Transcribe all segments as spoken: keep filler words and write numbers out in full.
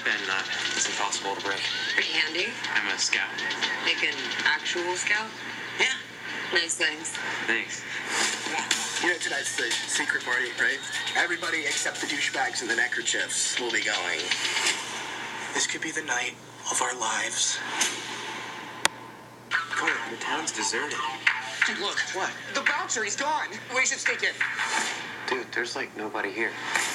then uh, it's impossible to break. Pretty handy. I'm a scout. Like an actual scout? Yeah. Nice things. Thanks. You know, tonight's the secret party, right? Everybody except the douchebags and the neckerchiefs will be going. This could be the night of our lives. Carter, the town's deserted. Dude, look. What? The bouncer, he's gone. We should sneak in. Dude, there's like nobody here.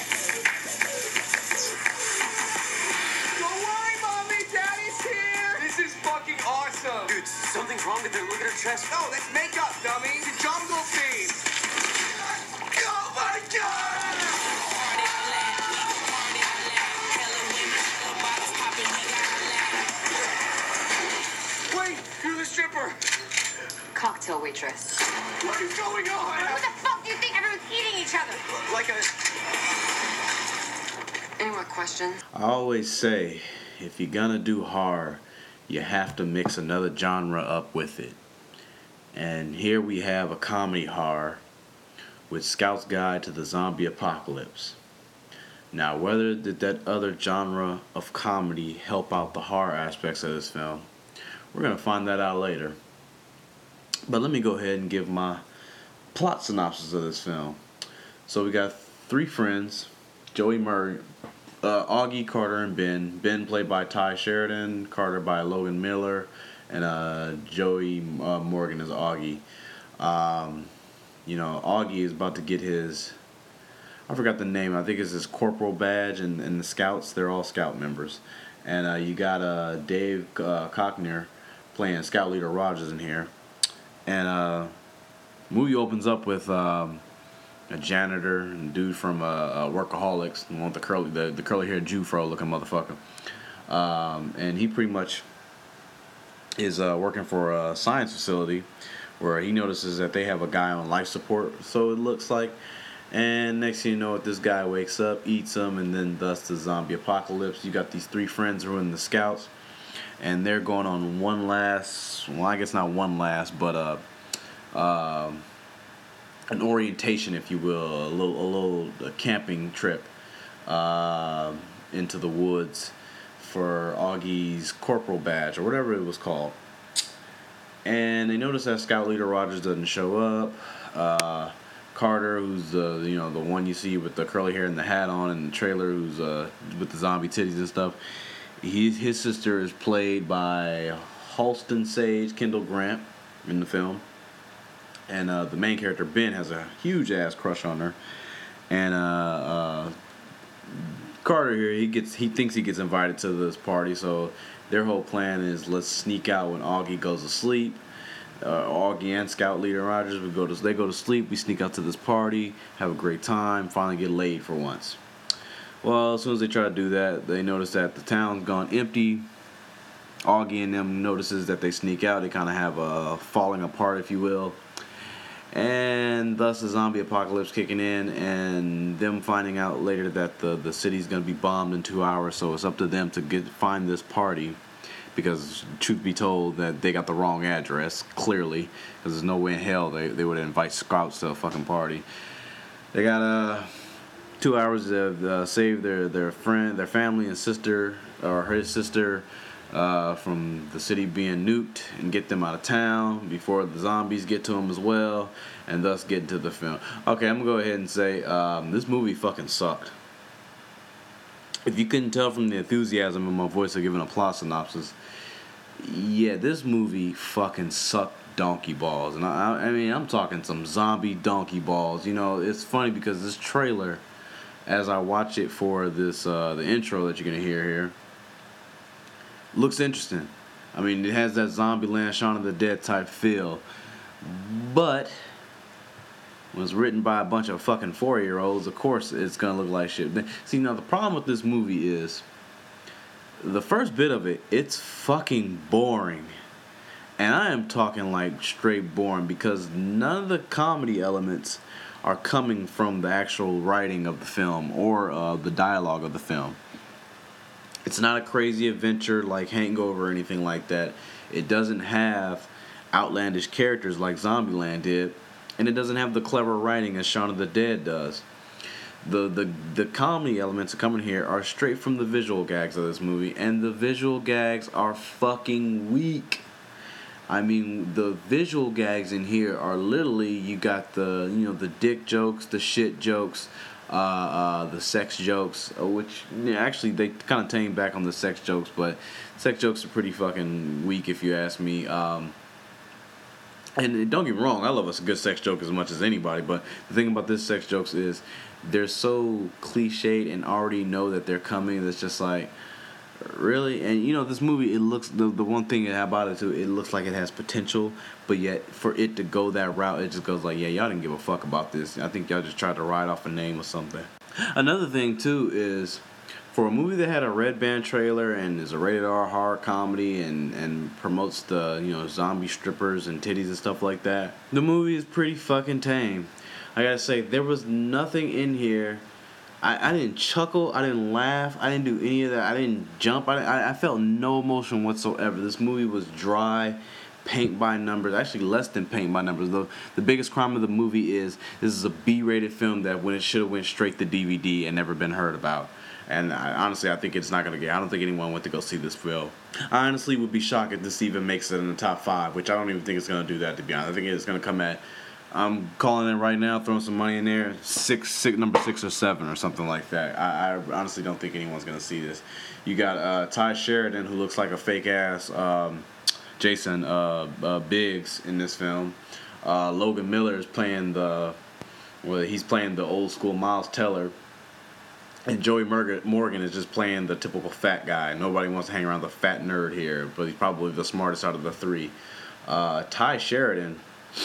Don't worry, Mommy. Daddy's here. This is fucking awesome. Dude, something's wrong with her. Look at her chest. No, that's makeup, dummy. The jungle theme. Oh, my God. Wait, you're the stripper. Cocktail waitress. What is going on? What the fuck do you think? Everyone's eating each other. Like a... Any more questions? I always say, if you're gonna do horror, you have to mix another genre up with it. And here we have a comedy horror with Scout's Guide to the Zombie Apocalypse. Now, whether did that other genre of comedy help out the horror aspects of this film, we're gonna find that out later. But let me go ahead and give my plot synopsis of this film. So we got three friends, Joey Murray, uh, Augie, Carter, and Ben. Ben played by Ty Sheridan, Carter by Logan Miller, and uh, Joey uh, Morgan is Augie. Um, you know, Augie is about to get his, I forgot the name, I think it's his corporal badge, and, and the scouts, they're all scout members. And uh, you got uh, Dave uh, Cockner playing Scout Leader Rogers in here. And uh, movie opens up with um, a janitor and dude from uh, uh, Workaholics, the one with the curly, the, the curly haired Jew fro looking motherfucker. Um, and he pretty much is uh, working for a science facility where he notices that they have a guy on life support, so it looks like. And next thing you know, this guy wakes up, eats him, and then thus the zombie apocalypse. You got these three friends who are in the scouts, and they're going on one last, well, I guess not one last, but uh, uh, an orientation, if you will, a little, a little a camping trip uh, into the woods for Augie's corporal badge, or whatever it was called. And they notice that Scout Leader Rogers doesn't show up. Uh, Carter, who's the you know the one you see with the curly hair and the hat on in the trailer, who's uh, with the zombie titties and stuff. He's, his sister is played by Halston Sage, Kendall Grant, in the film. And uh, the main character, Ben, has a huge-ass crush on her. And uh, uh, Carter here, he gets he thinks he gets invited to this party, so their whole plan is let's sneak out when Augie goes to sleep. Uh, Augie and Scout Leader Rogers, we go to they go to sleep, we sneak out to this party, have a great time, finally get laid for once. Well, as soon as they try to do that, they notice that the town's gone empty. Augie and them notices that they sneak out. They kind of have a falling apart, if you will. And thus the zombie apocalypse kicking in, and them finding out later that the, the city's going to be bombed in two hours, so it's up to them to get find this party. Because, truth be told, that they got the wrong address, clearly. Because there's no way in hell they, they would invite scouts to a fucking party. They got, uh... two hours to uh, save their, their friend, their family and sister, or his sister, uh, from the city being nuked and get them out of town before the zombies get to them as well, and thus get into the film. Okay, I'm going to go ahead and say um, this movie fucking sucked. If you couldn't tell from the enthusiasm in my voice of giving a plot synopsis, yeah, this movie fucking sucked donkey balls. And I, I mean, I'm talking some zombie donkey balls. You know, it's funny because this trailer, as I watch it for this uh, the intro that you're gonna hear here, looks interesting. I mean, it has that Zombieland, Shaun of the Dead type feel, but was written by a bunch of fucking four-year-olds. Of course, it's gonna look like shit. See, now the problem with this movie is the first bit of it, it's fucking boring. And I am talking like straight boring because none of the comedy elements are coming from the actual writing of the film or uh, the dialogue of the film. It's not a crazy adventure like Hangover or anything like that. It doesn't have outlandish characters like Zombieland did, and it doesn't have the clever writing as Shaun of the Dead does. the the the comedy elements that come in here are straight from the visual gags of this movie, and the visual gags are fucking weak. I mean, the visual gags in here are literally, you got the, you know, the dick jokes, the shit jokes, uh, uh, the sex jokes, uh, which, yeah, actually, they kind of tame back on the sex jokes, but sex jokes are pretty fucking weak if you ask me. Um, and don't get me wrong, I love a good sex joke as much as anybody, but the thing about this sex jokes is they're so cliched and already know that they're coming, that's just like, really? And you know, this movie, it looks, the the one thing about it too, it looks like it has potential, but yet for it to go that route, it just goes like, yeah, y'all didn't give a fuck about this. I think y'all just tried to ride off a name or something. Another thing too is, for a movie that had a red band trailer and is a rated R horror comedy and and promotes the, you know, zombie strippers and titties and stuff like that, the movie is pretty fucking tame. I gotta say, there was nothing in here. I, I didn't chuckle, I didn't laugh, I didn't do any of that, I didn't jump, I, I, I felt no emotion whatsoever. This movie was dry, paint by numbers, actually less than paint by numbers. The, the biggest crime of the movie is this is a B-rated film that when it should have went straight to D V D and never been heard about. And I, honestly, I think it's not going to get, I don't think anyone went to go see this film. I honestly would be shocked if this even makes it in the top five, which I don't even think it's going to do that, to be honest. I think it's going to come at, I'm calling it right now, throwing some money in there, six, six, number six or seven or something like that. I, I honestly don't think anyone's gonna see this. You got uh, Ty Sheridan, who looks like a fake ass um, Jason uh, uh, Biggs in this film. Uh, Logan Miller is playing the, well, he's playing the old school Miles Teller, and Joey Morgan is just playing the typical fat guy. Nobody wants to hang around the fat nerd here, but he's probably the smartest out of the three. Uh, Ty Sheridan.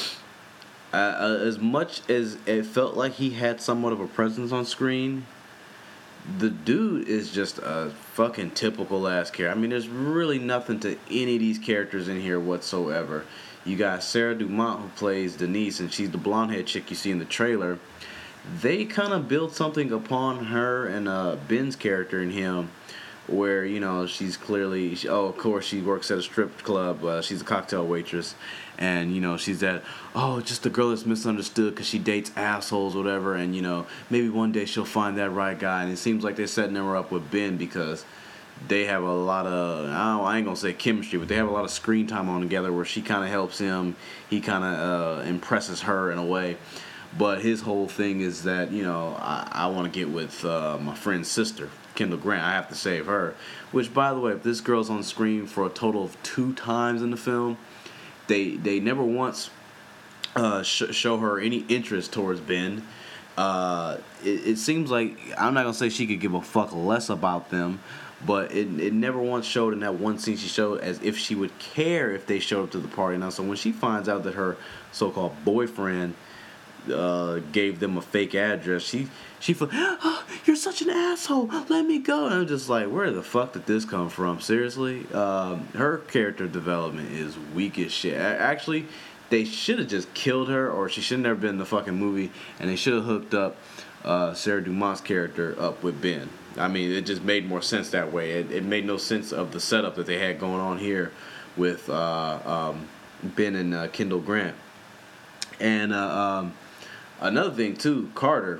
Uh, as much as it felt like he had somewhat of a presence on screen, the dude is just a fucking typical ass character. I mean, there's really nothing to any of these characters in here whatsoever. You got Sarah Dumont, who plays Denise, and she's the blonde-haired chick you see in the trailer. They kind of built something upon her and uh, Ben's character in him, where, you know, she's clearly, she, oh, of course, she works at a strip club. Uh, she's a cocktail waitress. And, you know, she's that, oh, just a girl that's misunderstood because she dates assholes or whatever. And, you know, maybe one day she'll find that right guy. And it seems like they're setting her up with Ben because they have a lot of, I, don't, I ain't going to say chemistry, but they have a lot of screen time on together where she kind of helps him. He kind of uh, impresses her in a way. But his whole thing is that, you know, I, I want to get with uh, my friend's sister, Kendall Grant. I have to save her. Which, by the way, if this girl's on screen for a total of two times in the film, they they never once uh, sh- show her any interest towards Ben. Uh, it, it seems like, I'm not going to say she could give a fuck less about them, but it it never once showed in that one scene she showed as if she would care if they showed up to the party. Now, so when she finds out that her so-called boyfriend uh, gave them a fake address, she she felt, oh, you're such an asshole, let me go. And I'm just like, where the fuck did this come from? Seriously? Um, her character development is weak as shit. Actually, they should have just killed her, or she should have never been in the fucking movie, and they should have hooked up uh, Sarah Dumont's character up with Ben. I mean, it just made more sense that way. It, it made no sense of the setup that they had going on here with uh, um, Ben and uh, Kendall Grant. And uh, um, another thing, too, Carter.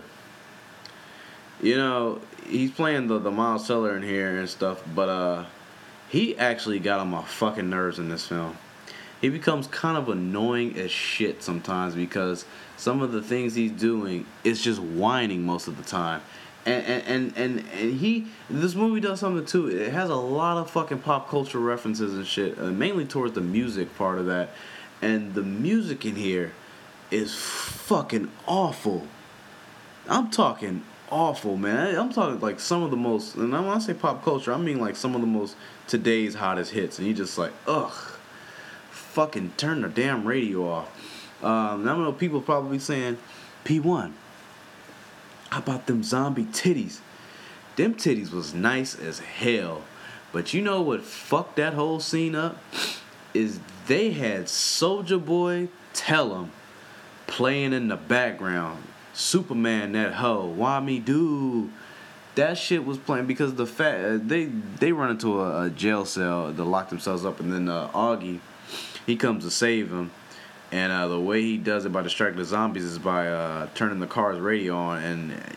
You know, he's playing the, the Miles Teller in here and stuff, but uh, he actually got on my fucking nerves in this film. He becomes kind of annoying as shit sometimes because some of the things he's doing is just whining most of the time. And and, and, and, and he, this movie does something too. It has a lot of fucking pop culture references and shit, uh, mainly towards the music part of that. And the music in here is fucking awful. I'm talking awful, man. I'm talking like some of the most, and when I say pop culture, I mean like some of the most today's hottest hits. And you just like, ugh, fucking turn the damn radio off. Um, I know people probably saying, P one, how about them zombie titties? Them titties was nice as hell. But you know what fucked that whole scene up? Is they had Soulja Boy Tell 'Em playing in the background. Superman, that hoe, why me do? That shit was playing because the fat they they run into a, a jail cell to lock themselves up, and then uh, Augie, he comes to save him, and uh, the way he does it by distracting the zombies is by uh, turning the car's radio on, and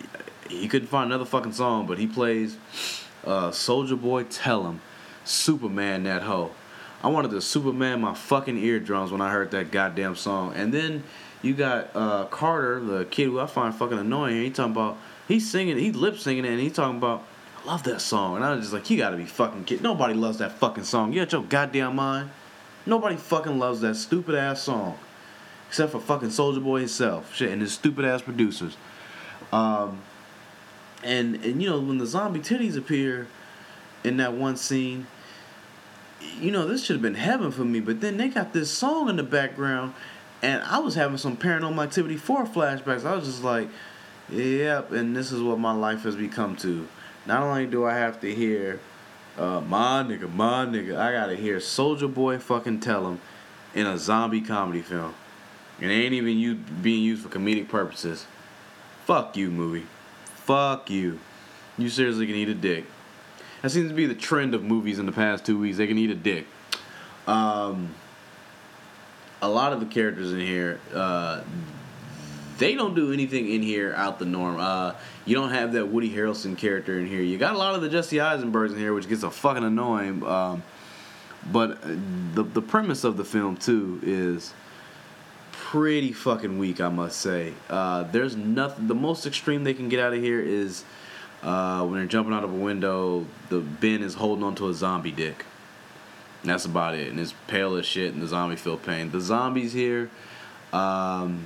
he couldn't find another fucking song, but he plays uh, Soulja Boy Tell 'Em, Superman that hoe. I wanted to Superman my fucking eardrums when I heard that goddamn song. And then you got uh, Carter, the kid who I find fucking annoying. He talking about, he's singing, he's lip singing it, and he's talking about, I love that song. And I was just like, you gotta be fucking kidding. Nobody loves that fucking song. You got your goddamn mind? Nobody fucking loves that stupid ass song. Except for fucking Soulja Boy himself. Shit, and his stupid ass producers. Um, and, and, you know, when the zombie titties appear in that one scene, you know, this should have been heaven for me. But then they got this song in the background, and I was having some Paranormal Activity four flashbacks. I was just like, yep, and this is what my life has become to. Not only do I have to hear, uh, my nigga, my nigga, I gotta hear Soulja Boy fucking Tell 'Em in a zombie comedy film. And it ain't even you being used for comedic purposes. Fuck you, movie. Fuck you. You seriously can eat a dick. That seems to be the trend of movies in the past two weeks. They can eat a dick. Um, a lot of the characters in here, uh, they don't do anything in here out the norm. Uh, you don't have that Woody Harrelson character in here. You got a lot of the Jesse Eisenbergs in here, which gets a fucking annoying. Um, but the the premise of the film too is pretty fucking weak, I must say. Uh, there's nothing. The most extreme they can get out of here is uh, when they're jumping out of a window. The Ben is holding onto a zombie dick. And that's about it. And it's pale as shit, and the zombie feel pain. The zombies here. Um,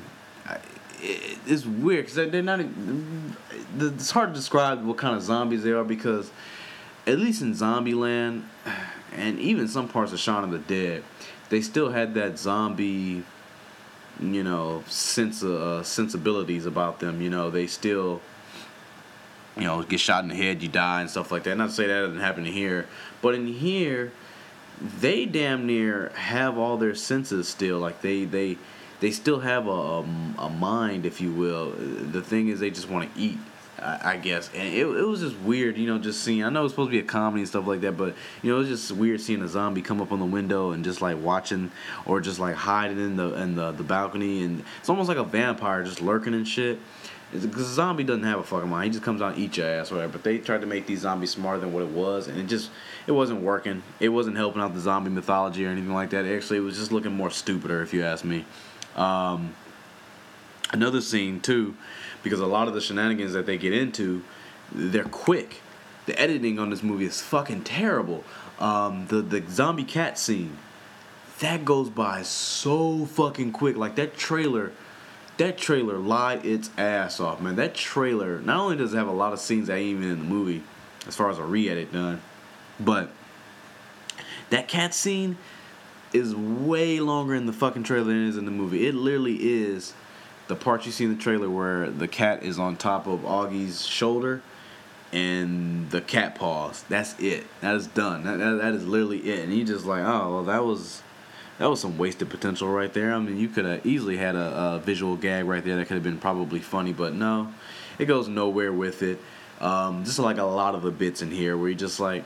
It's weird because they're not. It's hard to describe what kind of zombies they are because, at least in Zombieland, and even some parts of Shaun of the Dead, they still had that zombie, you know, sense of uh, sensibilities about them. You know, they still, you know, get shot in the head, you die, and stuff like that. Not to say that doesn't happen here, but in here, they damn near have all their senses still. Like they they. They still have a, a, a mind, if you will. The thing is, they just want to eat, I, I guess. And it, it was just weird, you know, just seeing. I know it's supposed to be a comedy and stuff like that, but, you know, it was just weird seeing a zombie come up on the window and just, like, watching or just, like, hiding in the in the, the balcony. And it's almost like a vampire just lurking and shit. Because a zombie doesn't have a fucking mind. He just comes out and eats your ass or whatever. But they tried to make these zombies smarter than what it was, and it just, it wasn't working. It wasn't helping out the zombie mythology or anything like that. Actually, it was just looking more stupider, if you ask me. Um, another scene too, because a lot of the shenanigans that they get into, they're quick. The editing on this movie is fucking terrible. Um, the the zombie cat scene, that goes by so fucking quick. Like that trailer, that trailer lied its ass off, man. That trailer not only does it have a lot of scenes that ain't even in the movie, as far as a re-edit done, but that cat scene is way longer in the fucking trailer than it is in the movie. It literally is the part you see in the trailer where the cat is on top of Augie's shoulder and the cat paws. That's it. That is done. That, that, that is literally it. And you just like, oh, well, that was that was some wasted potential right there. I mean, you could have easily had a, a visual gag right there that could have been probably funny, but no, it goes nowhere with it. Um, just like a lot of the bits in here where you just like,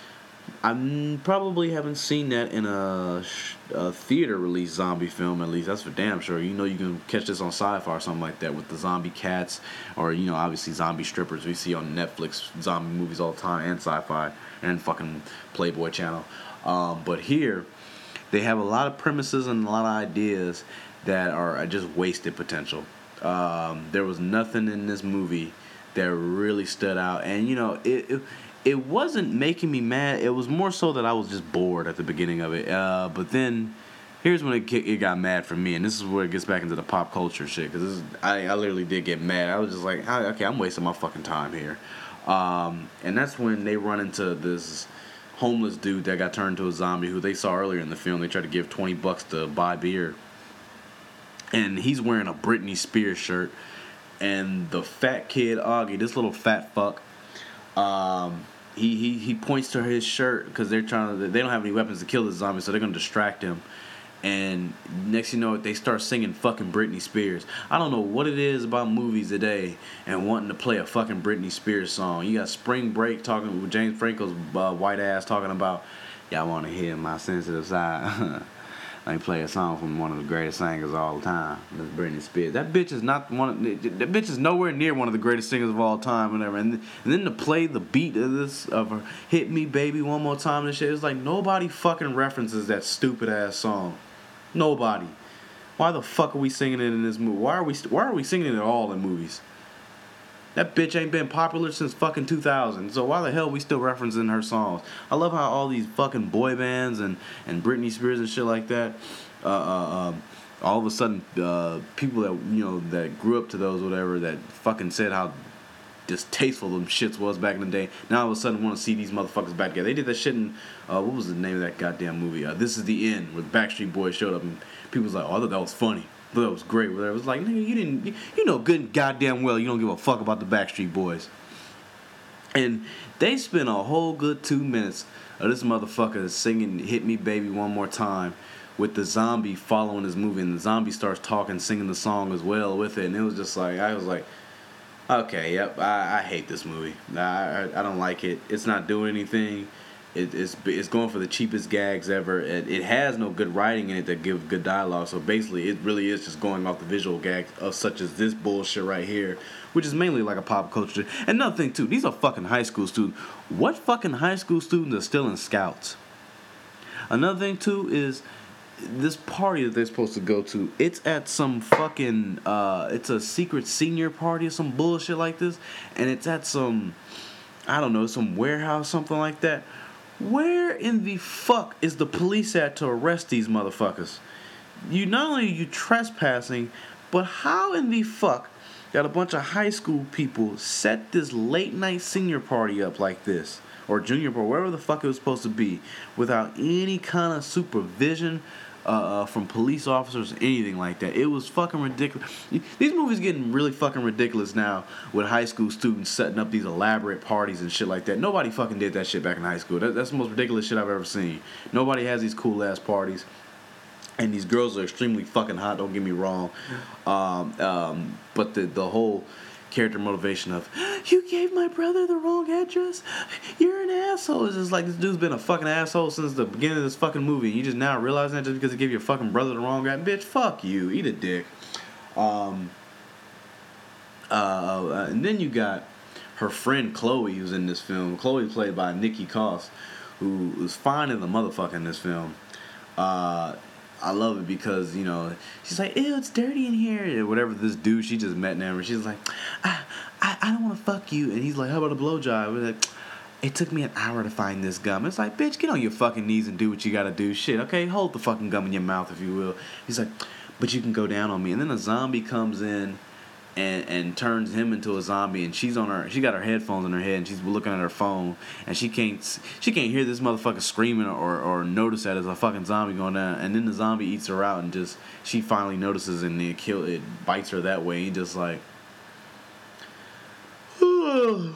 I probably haven't seen that in a, a theater release zombie film, at least. That's for damn sure. You know, you can catch this on Sci-Fi or something like that with the zombie cats, or, you know, obviously zombie strippers we see on Netflix zombie movies all the time, and Sci-Fi, and fucking Playboy Channel. Um, but here, they have a lot of premises and a lot of ideas that are just wasted potential. Um, there was nothing in this movie that really stood out, and, you know, it... it It wasn't making me mad. It was more so that I was just bored at the beginning of it. Uh, but then, here's when it, it got mad for me, and this is where it gets back into the pop culture shit. Because I, I literally did get mad. I was just like, okay, I'm wasting my fucking time here. Um, and that's when they run into this homeless dude that got turned into a zombie, who they saw earlier in the film. They tried to give twenty bucks to buy beer, and he's wearing a Britney Spears shirt. And the fat kid Augie, this little fat fuck. Um, He, he he points to his shirt because they're trying to. They don't have any weapons to kill the zombie, so they're gonna distract him. And next you know it, they start singing fucking Britney Spears. I don't know what it is about movies today and wanting to play a fucking Britney Spears song. You got Spring Break talking with James Franco's uh, white ass talking about, yeah, I want to hear my sensitive side. Let me play a song from one of the greatest singers of all time, Miss Britney Spears. That bitch is not one. Of, that bitch is nowhere near one of the greatest singers of all time, whatever. And, and then to play the beat of this of her "Hit Me, Baby, One More Time" and shit, it's like nobody fucking references that stupid ass song. Nobody. Why the fuck are we singing it in this movie? Why are we Why are we singing it at all in movies? That bitch ain't been popular since fucking two thousand. So why the hell are we still referencing her songs? I love how all these fucking boy bands and, and Britney Spears and shit like that, uh, uh, um, all of a sudden, uh, people that, you know, that grew up to those, whatever, that fucking said how distasteful them shits was back in the day, now all of a sudden want to see these motherfuckers back together. They did that shit in, uh, what was the name of that goddamn movie? Uh, This Is the End, where Backstreet Boys showed up and people was like, oh, I thought that was funny. I thought that was great. Whatever. It was like, nigga, you didn't, you, you know good and goddamn well you don't give a fuck about the Backstreet Boys. And they spent a whole good two minutes of this motherfucker singing "Hit Me, Baby, One More Time" with the zombie following his movie, and the zombie starts talking, singing the song as well with it, and it was just like, I was like, okay, yep, I, I hate this movie. I, I I don't like it. It's not doing anything. It, it's it's going for the cheapest gags ever. It, it has no good writing in it that give good dialogue. So basically, it really is just going off the visual gags of such as this bullshit right here, which is mainly like a pop culture. And another thing too, these are fucking high school students. What fucking high school students are still in Scouts? Another thing too is this party that they're supposed to go to. It's at some fucking uh, it's a secret senior party or some bullshit like this, and it's at some, I don't know, some warehouse, something like that. Where in the fuck is the police at to arrest these motherfuckers? You not only are you trespassing, but how in the fuck got a bunch of high school people set this late night senior party up like this, or junior party, wherever the fuck it was supposed to be, without any kind of supervision uh, uh, from police officers or anything like that? It was fucking ridiculous. These movies getting really fucking ridiculous now with high school students setting up these elaborate parties and shit like that. Nobody fucking did that shit back in high school. That, that's the most ridiculous shit I've ever seen. Nobody has these cool ass parties. And these girls are extremely fucking hot, don't get me wrong. Um, um, but the the whole character motivation of, you gave my brother the wrong address, you're an asshole. It's just like, this dude's been a fucking asshole since the beginning of this fucking movie. You just now realizing that just because he gave your fucking brother the wrong address? Bitch, fuck you. Eat a dick. Um, uh, and then you got her friend Chloe, who's in this film. Chloe played by Nikki Coss, who was fine in the motherfucker in this film. Uh... I love it because, you know, she's like, ew, it's dirty in here. Whatever this dude she just met now, she's like, I, I, I don't want to fuck you. And he's like, how about a blowjob? We're like, it took me an hour to find this gum. It's like, bitch, get on your fucking knees and do what you got to do. Shit, okay, hold the fucking gum in your mouth, if you will. He's like, but you can go down on me. And then a zombie comes in and and turns him into a zombie, and she's on her she got her headphones in her head and she's looking at her phone, and she can't she can't hear this motherfucker screaming or, or notice that there's a fucking zombie going down, and then the zombie eats her out, and just she finally notices, and it kill it bites her that way. He just like oh,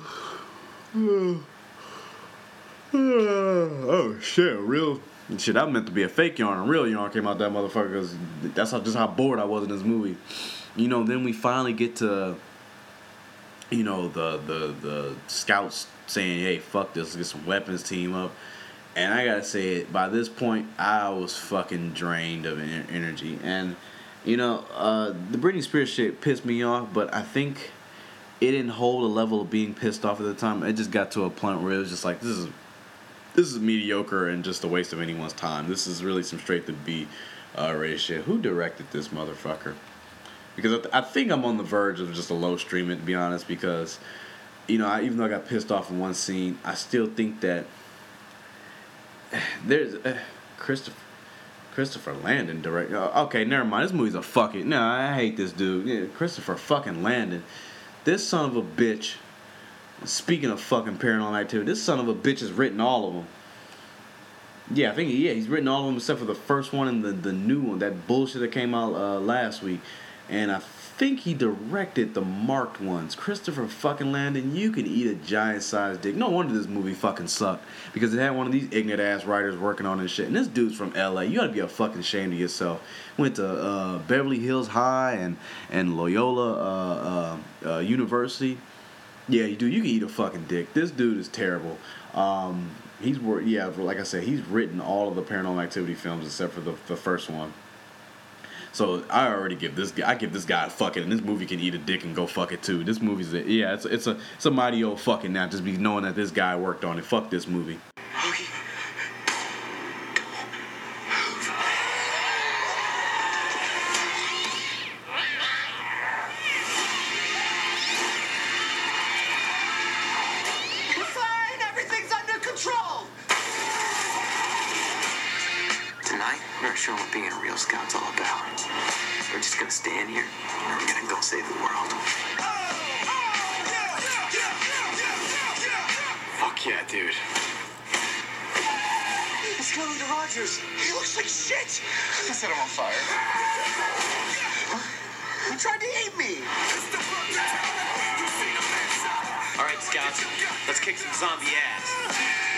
oh shit, real shit. That meant to be a fake yarn. A real yarn came out that motherfucker, because that's how, just how bored I was in this movie. You know, then we finally get to, you know, the the the scouts saying, hey, fuck this, let's get some weapons, team up. And I gotta say, by this point, I was fucking drained of energy. And, you know, uh, the Britney Spears shit pissed me off, but I think it didn't hold a level of being pissed off at the time. It just got to a point where it was just like, this is this is mediocre and just a waste of anyone's time. This is really some straight to B uh, rated shit. Who directed this motherfucker? Because I, th- I think I'm on the verge of just a low stream it, to be honest, because, you know, I, even though I got pissed off in one scene, I still think that there's uh, Christopher Christopher Landon direct. Uh, okay, never mind. This movie's a fuck it. No, I hate this dude. Yeah, Christopher fucking Landon. This son of a bitch. Speaking of fucking Paranormal Activity, this son of a bitch has written all of them. Yeah, I think yeah he's written all of them except for the first one and the the new one, that bullshit that came out uh, last week. And I think he directed the marked ones. Christopher fucking Landon, you can eat a giant-sized dick. No wonder this movie fucking sucked, because it had one of these ignorant-ass writers working on this shit. And this dude's from L A. You gotta be a fucking ashamed of yourself. Went to uh, Beverly Hills High and, and Loyola uh, uh, uh, University. Yeah, you do. You can eat a fucking dick. This dude is terrible. Um, he's wor- yeah, like I said, he's written all of the Paranormal Activity films except for the the first one. So I already give this guy, I give this guy a fucking, and this movie can eat a dick and go fuck it too. This movie's a, yeah, it's a, it's a it's a mighty old fucking now. Just be knowing that this guy worked on it. Fuck this movie. Okay. We're fine. Everything's under control. Tonight, we're showing what being a real scout's all about. We're just gonna stand here, and we're gonna go save the world. Fuck yeah, dude. It's Kelly Rogers. He looks like shit. I set him on fire. He tried to eat me. All right, scouts, let's kick some zombie ass.